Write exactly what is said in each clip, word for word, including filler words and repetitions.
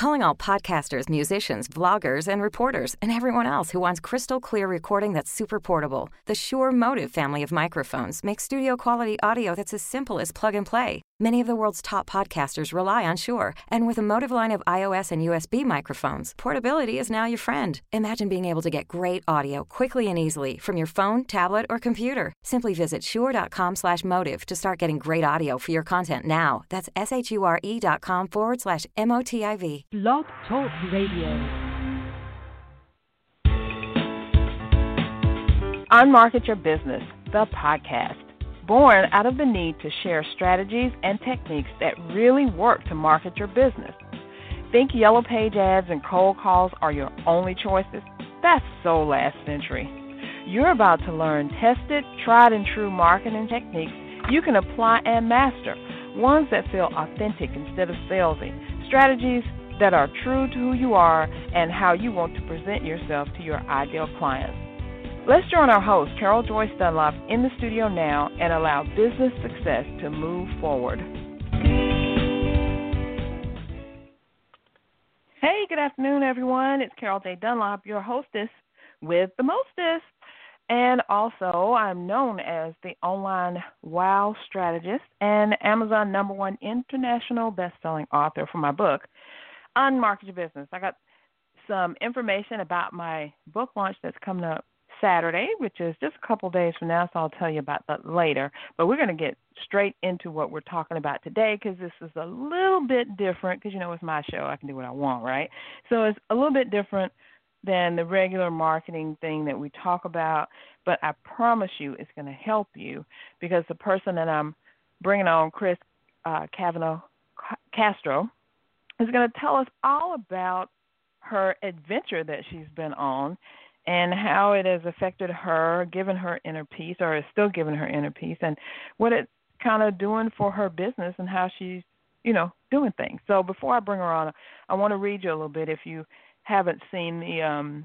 calling all podcasters, musicians, vloggers, and reporters, and everyone else who wants crystal clear recording that's super portable. The Shure Motive family of microphones makes studio-quality audio that's as simple as plug and play. Many of the world's top podcasters rely on Shure, and with a Motive line of iOS and U S B microphones, portability is now your friend. Imagine being able to get great audio quickly and easily from your phone, tablet, or computer. Simply visit shure.com slash motive to start getting great audio for your content now. That's S-H-U-R-E dot com forward slash M-O-T-I-V. Blog Talk Radio. Unmarket Your Business, the podcast. Born out of the need to share strategies and techniques that really work to market your business. Think Yellow Page ads and cold calls are your only choices? That's so last century. You're about to learn tested, tried and true marketing techniques you can apply and master, ones that feel authentic instead of salesy, strategies that are true to who you are and how you want to present yourself to your ideal clients. Let's join our host, Carol Joyce Dunlop, in the studio now and allow business success to move forward. Hey, good afternoon, everyone. It's Carol J. Dunlop, your hostess with the mostest. And also, I'm known as the online wow strategist and Amazon number one international best-selling author for my book, Unmarket Your Business. I got some information about my book launch that's coming up Saturday, which is just a couple days from now, so I'll tell you about that later. But we're going to get straight into what we're talking about today because this is a little bit different because, you know, it's my show. I can do what I want, right? So it's a little bit different than the regular marketing thing that we talk about, but I promise you it's going to help you because the person that I'm bringing on, Chris uh, Cavanaugh Castro, is going to tell us all about her adventure that she's been on and how it has affected her, given her inner peace, or is still giving her inner peace, and what it's kind of doing for her business and how she's, you know, doing things. So before I bring her on, I want to read you a little bit if you haven't seen the um,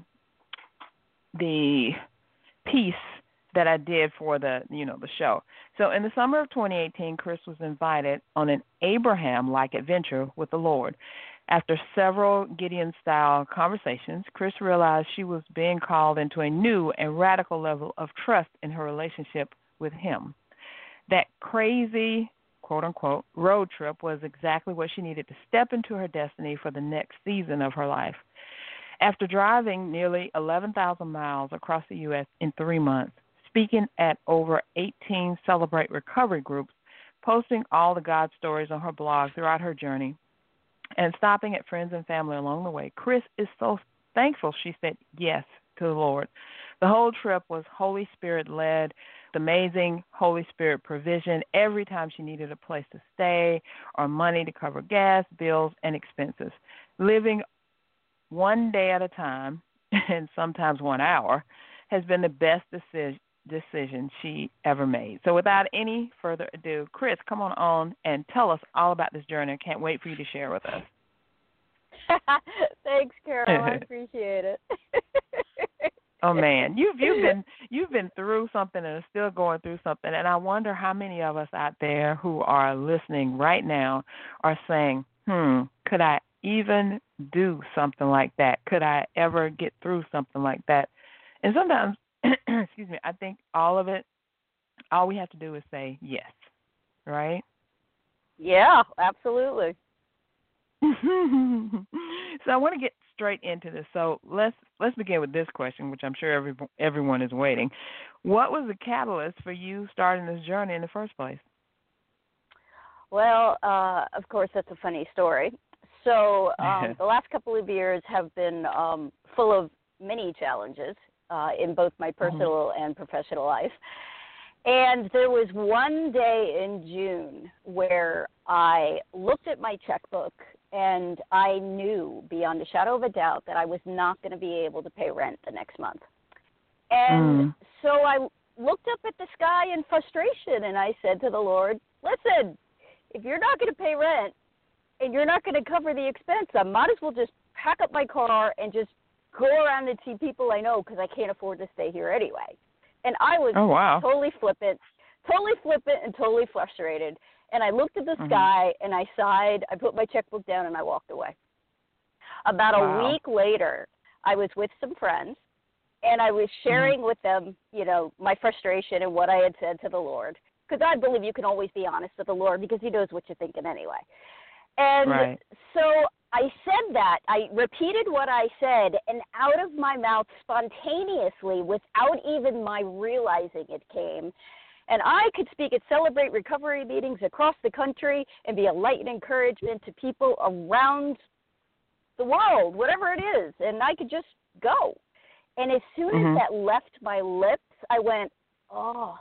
the piece that I did for the, you know, the show. So in the summer of twenty eighteen, Chris was invited on an Abraham-like adventure with the Lord. After several Gideon-style conversations, Chris realized she was being called into a new and radical level of trust in her relationship with him. That crazy, quote-unquote, road trip was exactly what she needed to step into her destiny for the next season of her life. After driving nearly eleven thousand miles across the U S in three months, speaking at over eighteen Celebrate Recovery groups, posting all the God stories on her blog throughout her journey, and stopping at friends and family along the way, Chris is so thankful she said yes to the Lord. The whole trip was Holy Spirit-led, amazing Holy Spirit provision every time she needed a place to stay or money to cover gas, bills, and expenses. Living one day at a time, and sometimes one hour, has been the best decision decision she ever made. So without any further ado, Chris, come on on and tell us all about this journey. I can't wait for you to share with us. Thanks, Carol. I appreciate it. Oh man, you've you've been you've been through something and are still going through something, and I wonder how many of us out there who are listening right now are saying, "Hmm, could I even do something like that? Could I ever get through something like that?" And sometimes, excuse me, I think all of it, all we have to do is say yes, right? Yeah, absolutely. So I want to get straight into this. So let's let's begin with this question, which I'm sure every, everyone is waiting. What was the catalyst for you starting this journey in the first place? Well, uh, of course, that's a funny story. So um, the last couple of years have been um, full of many challenges uh, in both my personal mm-hmm. and professional life. And there was one day in June where I looked at my checkbook and I knew beyond a shadow of a doubt that I was not going to be able to pay rent the next month. And mm. so I looked up at the sky in frustration and I said to the Lord, listen, if you're not going to pay rent and you're not going to cover the expense, I might as well just pack up my car and just go around and see people I know because I can't afford to stay here anyway. And I was oh, wow. totally flippant, totally flippant and totally frustrated. And I looked at the mm-hmm. sky and I sighed, I put my checkbook down and I walked away. About a Wow. week later, I was with some friends, and I was sharing mm-hmm. with them, you know, my frustration and what I had said to the Lord. Because I believe you can always be honest with the Lord because he knows what you're thinking anyway. And right. so I said that. I repeated what I said, and out of my mouth spontaneously, without even my realizing it came. And I could speak at Celebrate Recovery meetings across the country and be a light and encouragement to people around the world, whatever it is. And I could just go. And as soon mm-hmm. as that left my lips, I went, oh,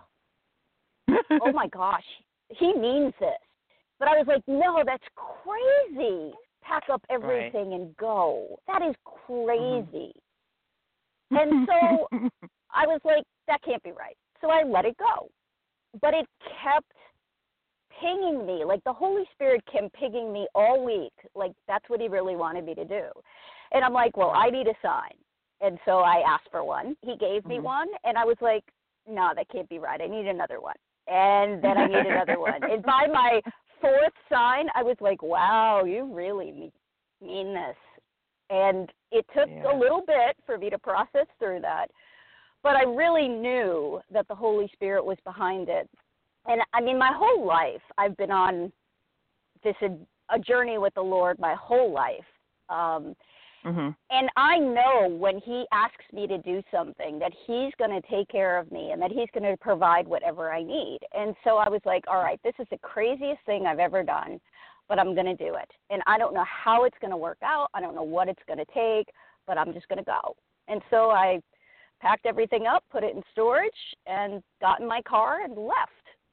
oh my gosh, he means this. But I was like, no, that's crazy. Pack up everything right. and go. That is crazy. Mm-hmm. And so I was like, that can't be right. So I let it go. But it kept pinging me. Like the Holy Spirit kept pinging me all week. Like that's what he really wanted me to do. And I'm like, well, I need a sign. And so I asked for one. He gave mm-hmm. me one. And I was like, no, that can't be right. I need another one. And then I need another one. And by my fourth sign, I was like, wow, you really mean this. And it took yeah. a little bit for me to process through that. But I really knew that the Holy Spirit was behind it. And, I mean, my whole life, I've been on this a, a journey with the Lord my whole life. Um, mm-hmm. And I know when he asks me to do something that he's going to take care of me and that he's going to provide whatever I need. And so I was like, all right, this is the craziest thing I've ever done, but I'm going to do it. And I don't know how it's going to work out. I don't know what it's going to take, but I'm just going to go. And so I packed everything up, put it in storage, and got in my car and left.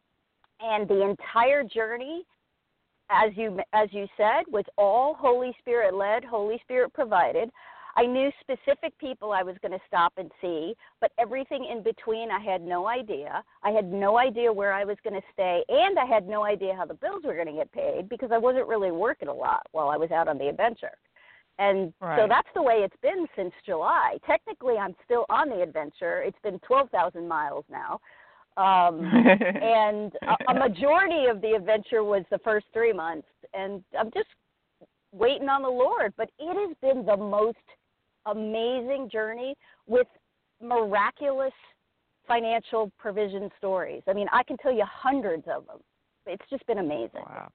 And the entire journey, as you as you said, was all Holy Spirit led, Holy Spirit provided. I knew specific people I was going to stop and see, but everything in between I had no idea. I had no idea where I was going to stay, and I had no idea how the bills were going to get paid because I wasn't really working a lot while I was out on the adventure. And right. so that's the way it's been since July. Technically, I'm still on the adventure. It's been twelve thousand miles now. Um, and a, a majority of the adventure was the first three months. And I'm just waiting on the Lord. But it has been the most amazing journey with miraculous financial provision stories. I mean, I can tell you hundreds of them. It's just been amazing. Wow.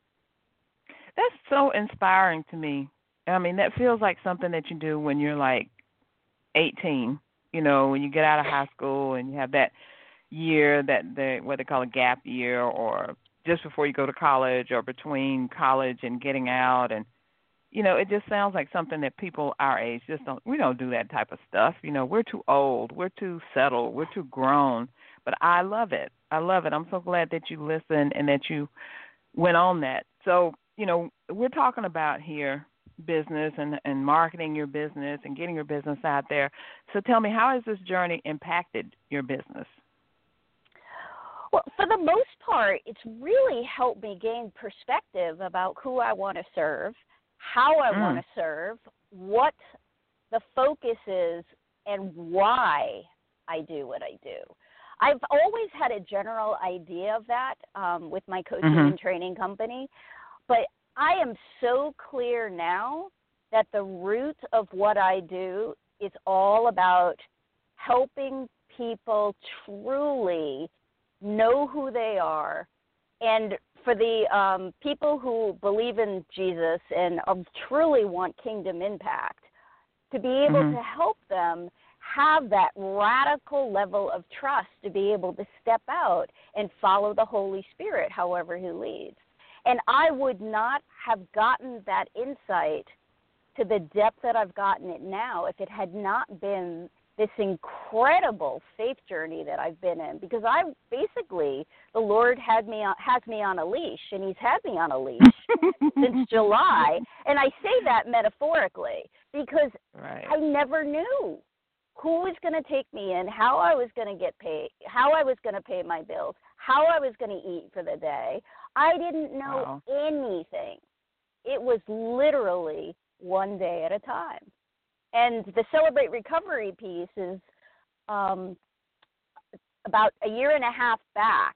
That's so inspiring to me. I mean, that feels like something that you do when you're like eighteen, you know, when you get out of high school and you have that year, that the what they call a gap year, or just before you go to college or between college and getting out. And, you know, it just sounds like something that people our age just don't, we don't do that type of stuff. You know, we're too old, we're too settled, we're too grown. But I love it. I love it. I'm so glad that you listened and that you went on that. So, you know, we're talking about here business and, and marketing your business and getting your business out there. So tell me, how has this journey impacted your business? Well, for the most part, it's really helped me gain perspective about who I want to serve, how I mm. want to serve, what the focus is, and why I do what I do. I've always had a general idea of that um, with my coaching mm-hmm. and training company, but I am so clear now that the root of what I do is all about helping people truly know who they are. And for the um, people who believe in Jesus and um, truly want kingdom impact, to be able mm-hmm. to help them have that radical level of trust to be able to step out and follow the Holy Spirit however he leads. And I would not have gotten that insight to the depth that I've gotten it now if it had not been this incredible faith journey that I've been in. Because I basically, the Lord had me on, has me on a leash, and he's had me on a leash since July. And I say that metaphorically because right. I never knew who was going to take me in, how I was going to get paid, how I was going to pay my bills, how I was going to eat for the day. I didn't know wow. anything. It was literally one day at a time. And the Celebrate Recovery piece is um, about a year and a half back.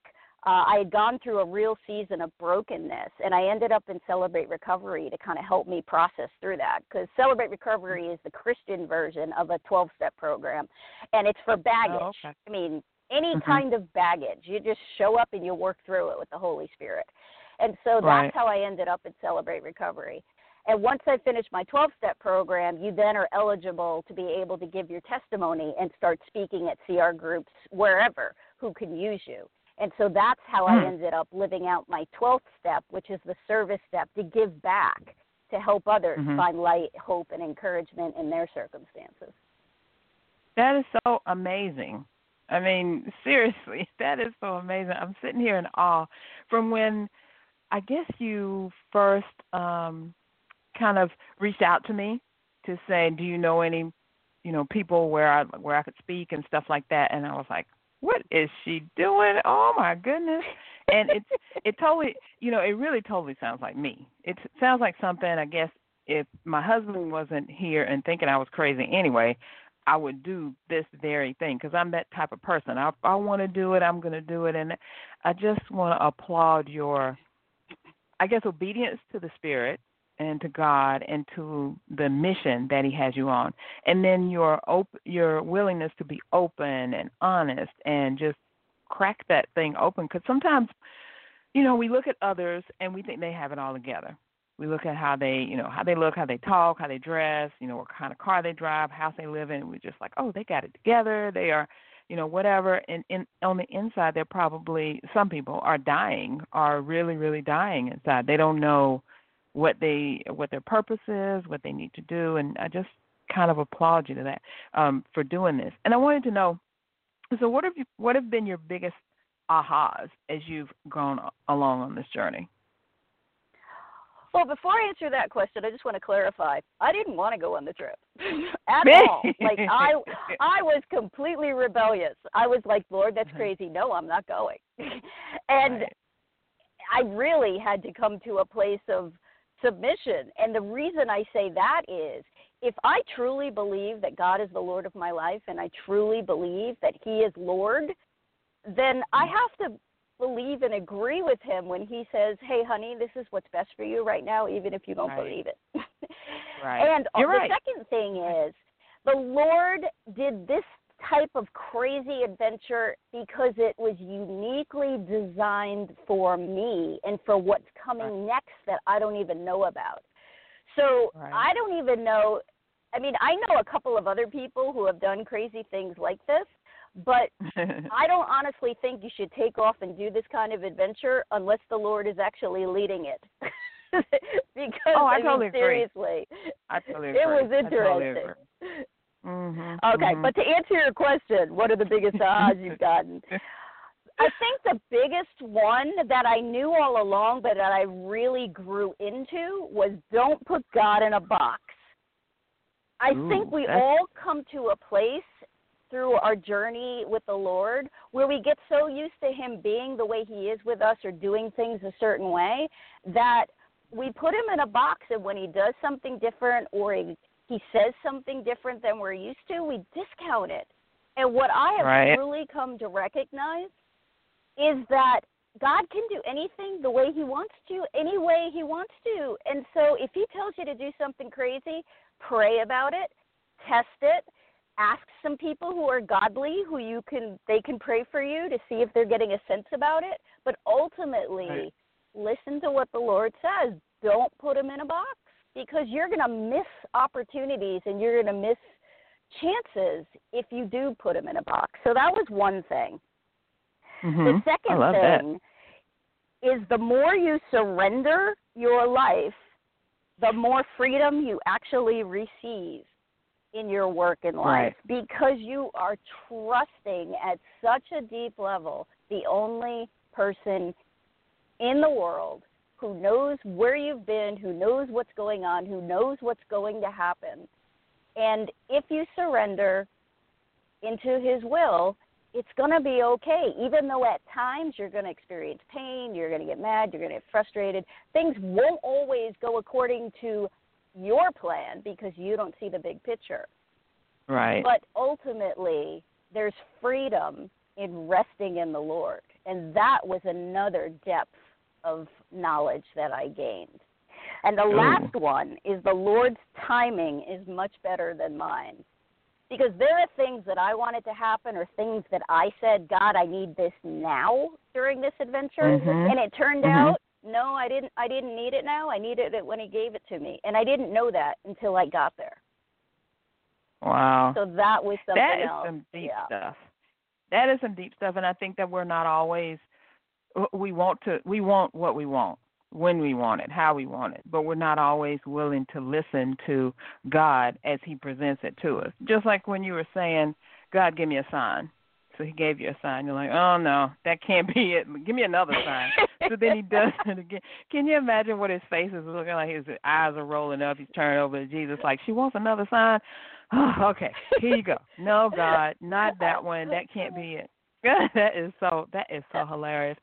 Uh, I had gone through a real season of brokenness, and I ended up in Celebrate Recovery to kind of help me process through that, because Celebrate Recovery is the Christian version of a twelve-step program, and it's for baggage. Oh, okay. I mean, any mm-hmm. kind of baggage. You just show up and you work through it with the Holy Spirit. And so that's right. how I ended up at Celebrate Recovery. And once I finished my twelve-step program, you then are eligible to be able to give your testimony and start speaking at C R groups wherever who can use you. And so that's how mm. I ended up living out my twelfth step, which is the service step, to give back, to help others mm-hmm. find light, hope, and encouragement in their circumstances. That is so amazing. I mean, seriously, that is so amazing. I'm sitting here in awe from when I guess you first um, kind of reached out to me to say, do you know any, you know, people where I where I could speak and stuff like that? And I was like, what is she doing? Oh my goodness! And it's it totally, you know, it really totally sounds like me. It sounds like something. I guess if my husband wasn't here and thinking I was crazy anyway, I would do this very thing, because I'm that type of person. I I want to do it. I'm going to do it, and I just want to applaud your, I guess, obedience to the Spirit and to God and to the mission that He has you on, and then your op- your willingness to be open and honest and just crack that thing open. Because sometimes, you know, we look at others and we think they have it all together. We look at how they, you know, how they look, how they talk, how they dress, you know, what kind of car they drive, house they live in. We're just like, oh, they got it together. They are, you know, whatever. And, and on the inside, they're probably, some people are dying, are really, really dying inside. They don't know what they, what their purpose is, what they need to do. And I just kind of applaud you to that, um, for doing this. And I wanted to know, so what have you, what have been your biggest ahas as you've gone along on this journey? Well, before I answer that question, I just want to clarify. I didn't want to go on the trip at all. Like, I I was completely rebellious. I was like, Lord, that's crazy. No, I'm not going. And right. I really had to come to a place of submission. And the reason I say that is, if I truly believe that God is the Lord of my life, and I truly believe that He is Lord, then I have to believe and agree with Him when He says, hey, honey, this is what's best for you right now, even if you don't right. believe it. right. And You're the right. second thing is, the Lord did this type of crazy adventure because it was uniquely designed for me and for what's coming right. next that I don't even know about. So right. I don't even know. I mean, I know a couple of other people who have done crazy things like this, but I don't honestly think you should take off and do this kind of adventure unless the Lord is actually leading it. Because, oh, I, I totally mean, seriously, agree. I totally agree. It was interesting. I totally agree. Mm-hmm, okay, mm-hmm. but to answer your question, what are the biggest ahas you've gotten? I think the biggest one that I knew all along, but that I really grew into, was don't put God in a box. I Ooh, think we that's... all come to a place through our journey with the Lord where we get so used to Him being the way He is with us or doing things a certain way that we put Him in a box, and when He does something different or He, he says something different than we're used to, we discount it. And what I have right. truly come to recognize is that God can do anything the way He wants to, any way He wants to. And so if He tells you to do something crazy, pray about it, test it, ask some people who are godly, who you can they can pray for you to see if they're getting a sense about it. But ultimately, right. listen to what the Lord says. Don't put Him in a box, because you're going to miss opportunities and you're going to miss chances if you do put Him in a box. So that was one thing. Mm-hmm. The second thing that. is the more you surrender your life, the more freedom you actually receive in your work and life, right. because you are trusting at such a deep level the only person in the world who knows where you've been, who knows what's going on, who knows what's going to happen. And if you surrender into His will, it's going to be okay, even though at times you're going to experience pain, you're going to get mad, you're going to get frustrated. Things won't always go according to your plan because you don't see the big picture. Right. But ultimately, there's freedom in resting in the Lord. And that was another depth of knowledge that I gained. And the Ooh. last one is the Lord's timing is much better than mine. Because there are things that I wanted to happen or things that I said, God, I need this now during this adventure. Mm-hmm. And it turned mm-hmm. out, no, I didn't I didn't need it now. I needed it when he gave it to me. And I didn't know that until I got there. Wow. So that was something that is else. some deep yeah. stuff. That is some deep stuff, and I think that we're not always we want to we want what we want, when we want it, how we want it, but we're not always willing to listen to God as he presents it to us. Just like when you were saying, God, give me a sign. So he gave you a sign. You're like, oh, no, that can't be it. Give me another sign. So then he does it again. Can you imagine what his face is looking like? His eyes are rolling up. He's turning over to Jesus like, she wants another sign? Oh, okay, here you go. No, God, not that one. That can't be it. that is so that is so hilarious.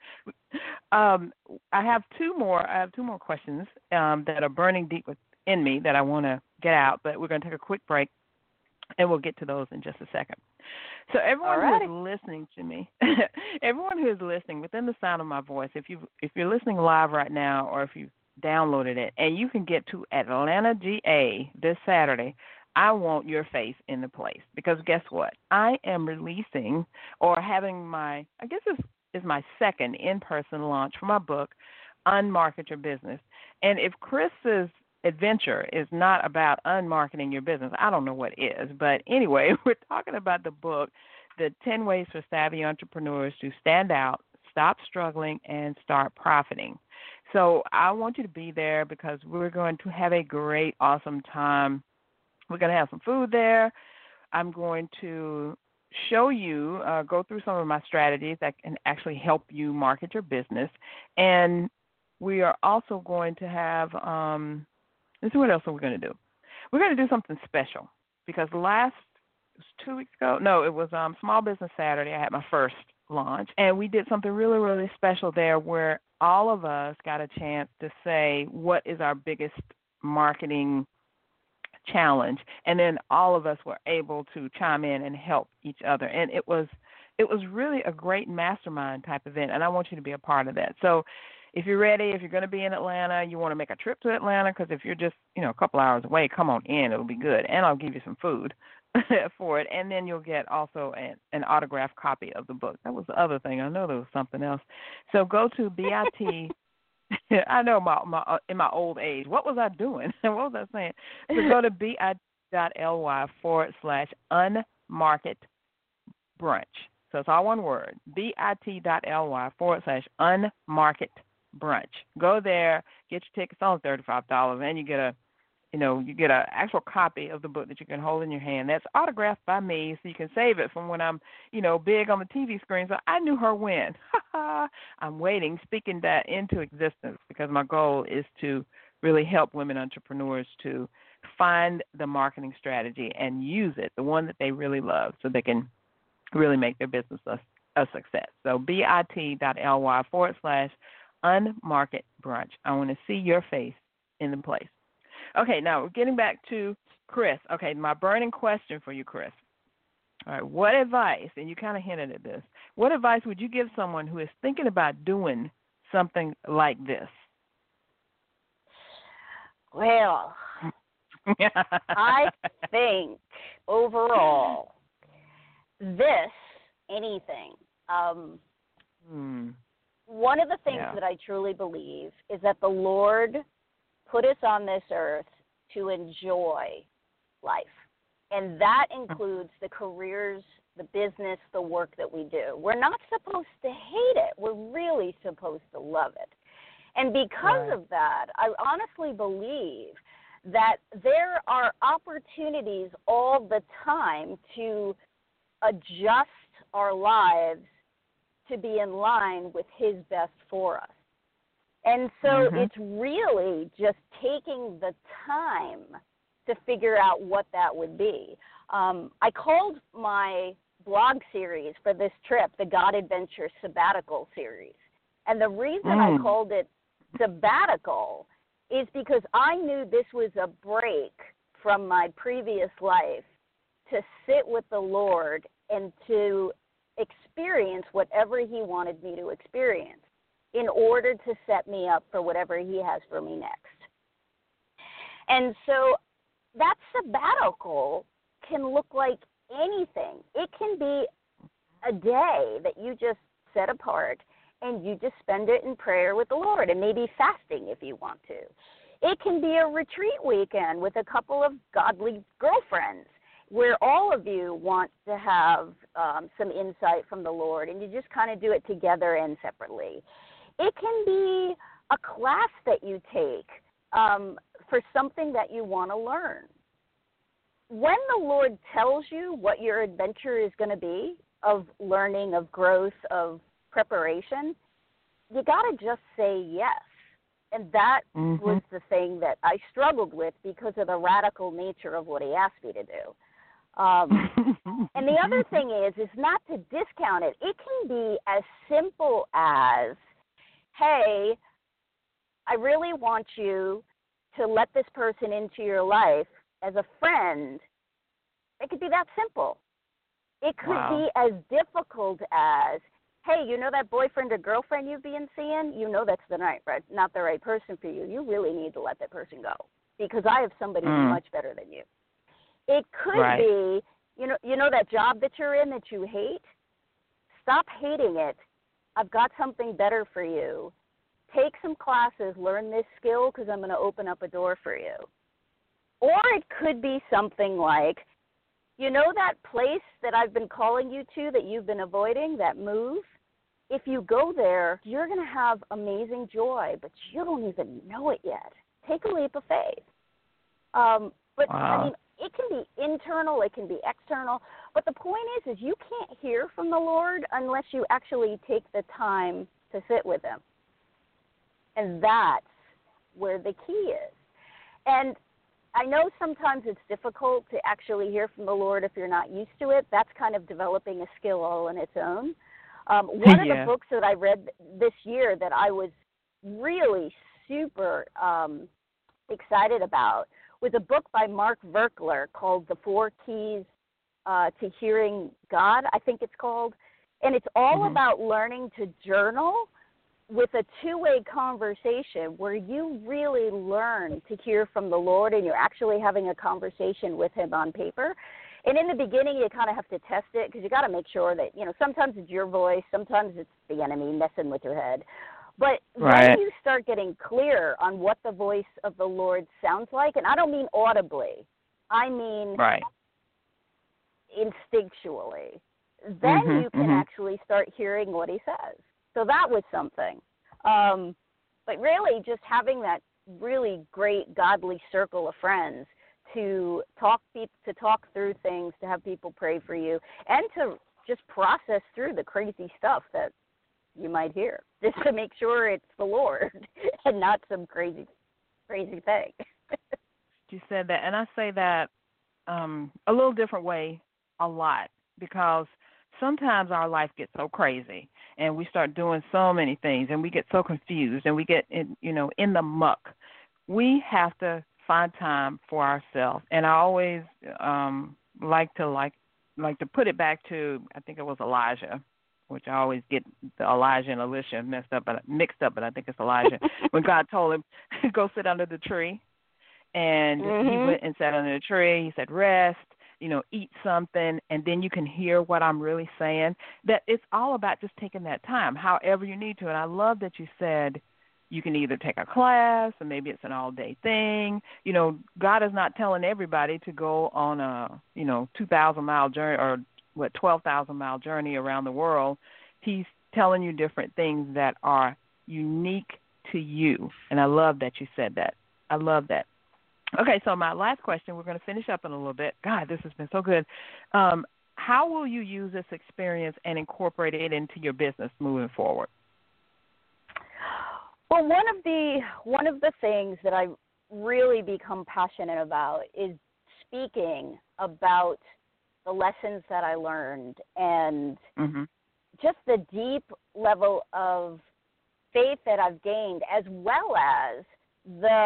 Um, I have two more. I have two more questions um, that are burning deep within me that I want to get out, but we're going to take a quick break, and we'll get to those in just a second. So everyone Alrighty. who is listening to me, everyone who is listening within the sound of my voice, if you if you're listening live right now, or if you downloaded it, and you can get to Atlanta, G A this Saturday, I want your face in the place, because guess what? I am releasing or having my, I guess this is my second in-person launch for my book, Unmarket Your Business. And if Chris's adventure is not about unmarketing your business, I don't know what is. But anyway, we're talking about the book, The ten Ways for Savvy Entrepreneurs to Stand Out, Stop Struggling, and Start Profiting. So I want you to be there, because we're going to have a great, awesome time. We're going to have some food there. I'm going to show you, uh, go through some of my strategies that can actually help you market your business. And we are also going to have, um, this is what else are we going to do? We're going to do something special, because last, it was two weeks ago, no, it was um, Small Business Saturday. I had my first launch, and we did something really, really special there where all of us got a chance to say what is our biggest marketing challenge, and then all of us were able to chime in and help each other. And it was it was really a great mastermind type event, and I want you to be a part of that. So if you're ready, if you're going to be in Atlanta, you want to make a trip to Atlanta, because if you're just, you know, a couple hours away, come on in. It'll be good, and I'll give you some food for it, and then you'll get also an, an autographed copy of the book. That was the other thing. I know there was something else. So go to B I T I know my, my uh, in my old age. What was I doing? What was I saying? So go to bit.ly forward slash unmarket brunch. So it's all one word. bit.ly forward slash unmarket brunch. Go there, get your tickets. It's only thirty-five dollars, and you get a, you know, you get an actual copy of the book that you can hold in your hand. That's autographed by me, so you can save it from when I'm, you know, big on the T V screen. So I knew her when. I'm waiting, speaking that into existence, because my goal is to really help women entrepreneurs to find the marketing strategy and use it, the one that they really love, so they can really make their business a, a success. So bit.ly forward slash unmarket brunch. I want to see your face in the place. Okay, now getting back to Chris. Okay, my burning question for you, Chris. All right, what advice, and you kind of hinted at this, what advice would you give someone who is thinking about doing something like this? Well, I think overall, this, anything, um, hmm. one of the things yeah. that I truly believe is that the Lord put us on this earth to enjoy life. And that includes the careers, the business, the work that we do. We're not supposed to hate it. We're really supposed to love it. And because right. of that, I honestly believe that there are opportunities all the time to adjust our lives to be in line with His best for us. And so mm-hmm. it's really just taking the time to figure out what that would be. Um, I called my blog series for this trip the God Adventure Sabbatical Series. And the reason mm. I called it sabbatical is because I knew this was a break from my previous life to sit with the Lord and to experience whatever he wanted me to experience in order to set me up for whatever he has for me next. And so that sabbatical can look like anything. It can be a day that you just set apart and you just spend it in prayer with the Lord, and maybe fasting if you want to. It can be a retreat weekend with a couple of godly girlfriends where all of you want to have um, some insight from the Lord, and you just kind of do it together and separately. It can be a class that you take um, for something that you want to learn. When the Lord tells you what your adventure is going to be, of learning, of growth, of preparation, you got to just say yes. And that mm-hmm. was the thing that I struggled with because of the radical nature of what he asked me to do. Um, and the other thing is, is not to discount it. It can be as simple as, hey, I really want you to let this person into your life as a friend. It could be that simple. It could wow. be as difficult as, hey, you know that boyfriend or girlfriend you've been seeing? You know that's the right, not the right person for you. You really need to let that person go because I have somebody mm. much better than you. It could right. be, you know, you know that job that you're in that you hate? Stop hating it. I've got something better for you. Take some classes, learn this skill because I'm going to open up a door for you. Or it could be something like, you know that place that I've been calling you to that you've been avoiding, that move? If you go there, you're going to have amazing joy, but you don't even know it yet. Take a leap of faith. Um, but, wow. I mean, it can be internal, it can be external. But the point is, is you can't hear from the Lord unless you actually take the time to sit with him. And that's where the key is. And I know sometimes it's difficult to actually hear from the Lord if you're not used to it. That's kind of developing a skill all on its own. Um, one of yeah. the books that I read this year that I was really super um, excited about was a book by Mark Verkler called The Four Keys uh, to Hearing God, I think it's called. And it's all mm-hmm. about learning to journal with a two-way conversation where you really learn to hear from the Lord and you're actually having a conversation with him on paper. And in the beginning, you kind of have to test it because you got to make sure that, you know, sometimes it's your voice, sometimes it's the enemy messing with your head. But right. when you start getting clear on what the voice of the Lord sounds like, and I don't mean audibly, I mean right. instinctually, then mm-hmm, you can mm-hmm. actually start hearing what he says. So that was something. Um, but really just having that really great godly circle of friends to talk to talk through things, to have people pray for you, and to just process through the crazy stuff that you might hear, just to make sure it's the Lord and not some crazy, crazy thing. You said that, and I say that um, a little different way a lot because sometimes our life gets so crazy and we start doing so many things and we get so confused and we get in, you know, in the muck. We have to find time for ourselves. And I always um, like to like like to put it back to, I think it was Elijah, which I always get the Elijah and Elisha messed up, but mixed up, but I think it's Elijah. When God told him, go sit under the tree, and mm-hmm. he went and sat under the tree. He said, rest, you know, eat something, and then you can hear what I'm really saying. That it's all about just taking that time, however you need to. And I love that you said you can either take a class or maybe it's an all-day thing. You know, God is not telling everybody to go on a, you know, two thousand mile journey or, what, twelve thousand mile journey around the world. He's telling you different things that are unique to you. And I love that you said that. I love that. Okay, so my last question, we're going to finish up in a little bit. God, this has been so good. Um, how will you use this experience and incorporate it into your business moving forward? Well, one of the one of the things that I really become passionate about is speaking about the lessons that I learned and mm-hmm. just the deep level of faith that I've gained, as well as the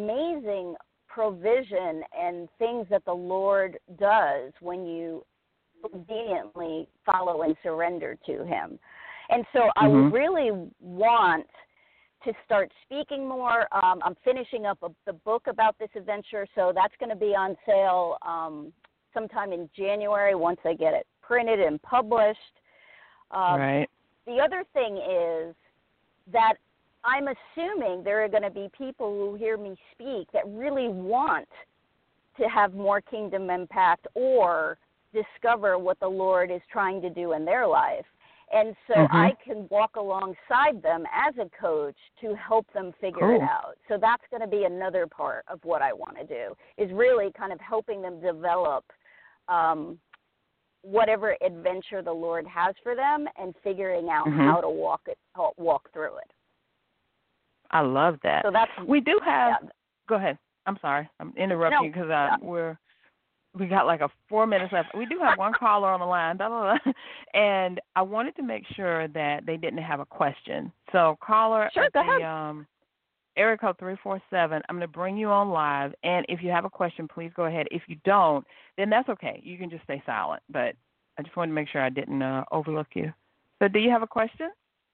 amazing provision and things that the Lord does when you obediently follow and surrender to him. And so mm-hmm. I really want to start speaking more. Um, I'm finishing up a, the book about this adventure, so that's going to be on sale um, sometime in January once I get it printed and published. Um, right. The other thing is that I'm assuming there are going to be people who hear me speak that really want to have more kingdom impact or discover what the Lord is trying to do in their life. And so mm-hmm. I can walk alongside them as a coach to help them figure cool. it out. So that's going to be another part of what I want to do, is really kind of helping them develop um, whatever adventure the Lord has for them and figuring out mm-hmm. how to walk it, walk through it. I love that. So that's, we do have, yeah. Go ahead. I'm sorry. I'm interrupting no, you because uh, yeah. we're, we got like a four minutes left. We do have one caller on the line, blah, blah, blah, and I wanted to make sure that they didn't have a question. So caller, sure, go the, ahead. um, area code three four seven, I'm going to bring you on live, and if you have a question, please go ahead. If you don't, then that's okay. You can just stay silent, but I just wanted to make sure I didn't uh, overlook you. So do you have a question?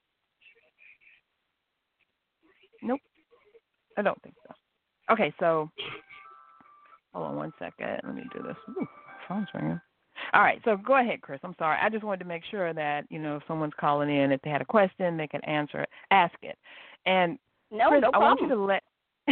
Nope. I don't think so. Okay, so hold on one second. Let me do this. Ooh, phone's ringing. All right, so go ahead, Chris. I'm sorry. I just wanted to make sure that, you know, if someone's calling in, if they had a question, they can answer it, ask it. And no, Chris, no I want problem. you to let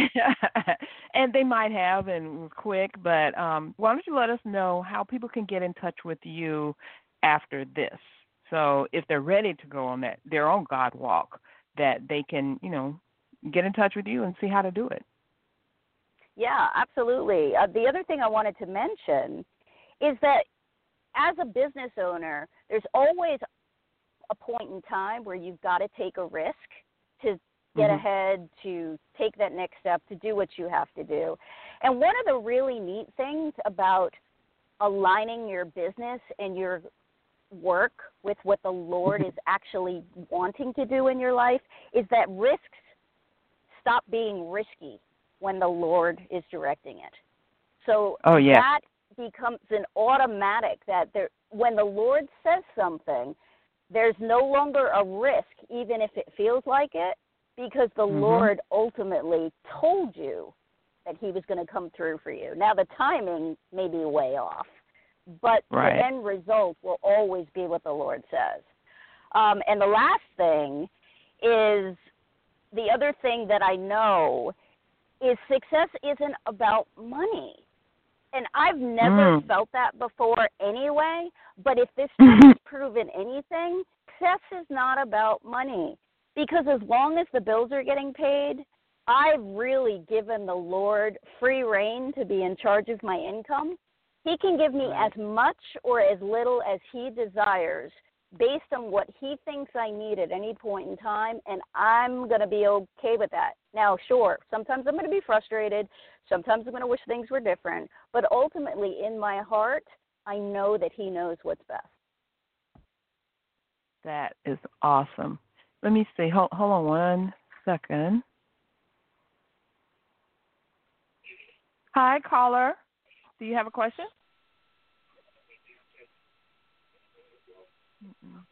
and they might have, and it was quick, but um, why don't you let us know how people can get in touch with you after this? So if they're ready to go on that their own God walk, that they can, you know, get in touch with you and see how to do it. Yeah, absolutely. Uh, the other thing I wanted to mention is that as a business owner, there's always a point in time where you've got to take a risk to get mm-hmm. ahead, to take that next step, to do what you have to do. And one of the really neat things about aligning your business and your work with what the Lord is actually wanting to do in your life is that risks stop being risky when the Lord is directing it. So oh, yeah. that becomes an automatic that there, when the Lord says something, there's no longer a risk, even if it feels like it, because the mm-hmm. Lord ultimately told you that he was going to come through for you. Now, the timing may be way off, but right. the end result will always be what the Lord says. Um, and the last thing is, the other thing that I know is success isn't about money. And I've never mm. felt that before anyway, but if this has proven anything, success is not about money. Because as long as the bills are getting paid, I've really given the Lord free rein to be in charge of my income. He can give me right. as much or as little as he desires based on what he thinks I need at any point in time, and I'm going to be okay with that. Now, sure, sometimes I'm going to be frustrated. Sometimes I'm going to wish things were different. But ultimately, in my heart, I know that he knows what's best. That is awesome. Let me see. Hold, hold on one second. Hi, caller. Do you have a question? Mm-mm.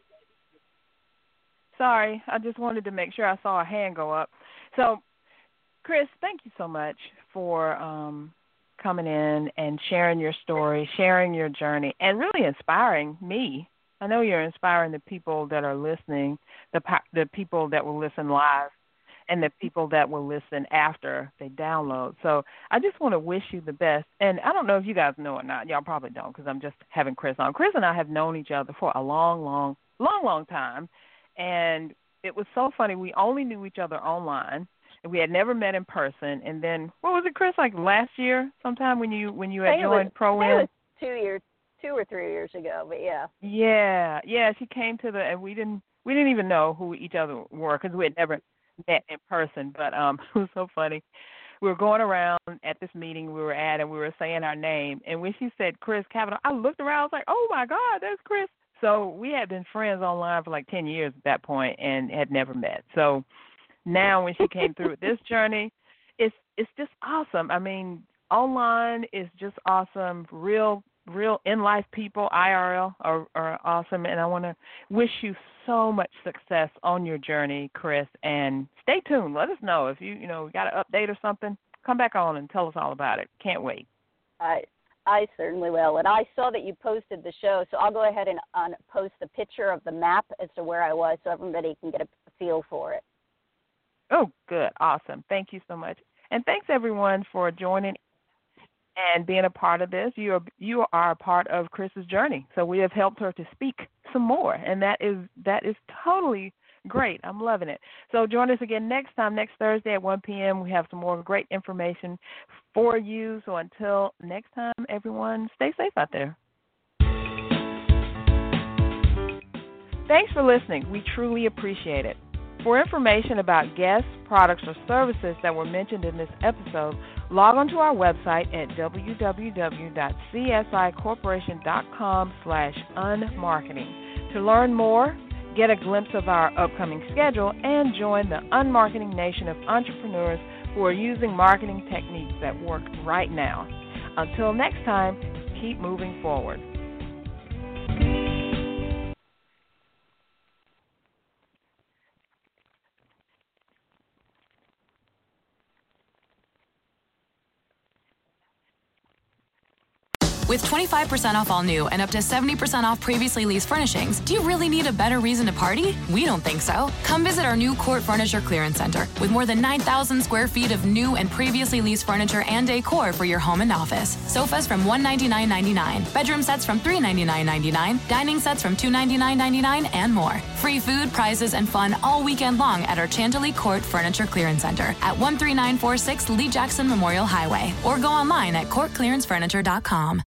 Sorry, I just wanted to make sure I saw a hand go up. So, Chris, thank you so much for um, coming in and sharing your story, sharing your journey, and really inspiring me. I know you're inspiring the people that are listening, the the people that will listen live, and the people that will listen after they download. So I just want to wish you the best. And I don't know if you guys know or not. Y'all probably don't because I'm just having Chris on. Chris and I have known each other for a long, long, long, long time. And it was so funny. We only knew each other online. And we had never met in person. And then, what was it, Chris, like last year sometime when you when you had joined ProWin? Two years, two or three years ago, but yeah. Yeah, yeah, she came to the, and we didn't, we didn't even know who each other were because we had never met in person, but um, it was so funny. We were going around at this meeting we were at, and we were saying our name, and when she said Chris Kavanaugh, I looked around, I was like, oh, my God, that's Chris. So we had been friends online for like ten years at that point and had never met. So now when she came through with this journey, it's it's just awesome. I mean, online is just awesome, real real in-life people, I R L, are, are awesome. And I want to wish you so much success on your journey, Chris. And stay tuned. Let us know if you, you know, got an update or something. Come back on and tell us all about it. Can't wait. I I certainly will. And I saw that you posted the show, so I'll go ahead and um, post the picture of the map as to where I was so everybody can get a feel for it. Oh, good. Awesome. Thank you so much. And thanks, everyone, for joining and being a part of this. You are you are a part of Chris's journey. So we have helped her to speak some more, and that is that is totally great. I'm loving it. So join us again next time, next Thursday at one p.m. We have some more great information for you. So until next time, everyone, stay safe out there. Thanks for listening. We truly appreciate it. For information about guests, products, or services that were mentioned in this episode, log on to our website at w w w dot c s i corporation dot com slash unmarketing. To learn more, get a glimpse of our upcoming schedule, and join the unmarketing nation of entrepreneurs who are using marketing techniques that work right now. Until next time, keep moving forward. With twenty-five percent off all new and up to seventy percent off previously leased furnishings, do you really need a better reason to party? We don't think so. Come visit our new Court Furniture Clearance Center with more than nine thousand square feet of new and previously leased furniture and decor for your home and office. Sofas from one hundred ninety-nine dollars and ninety-nine cents, bedroom sets from three hundred ninety-nine dollars and ninety-nine cents, dining sets from two hundred ninety-nine dollars and ninety-nine cents, and more. Free food, prizes, and fun all weekend long at our Chantilly Court Furniture Clearance Center at one three nine four six Lee Jackson Memorial Highway, or go online at court clearance furniture dot com.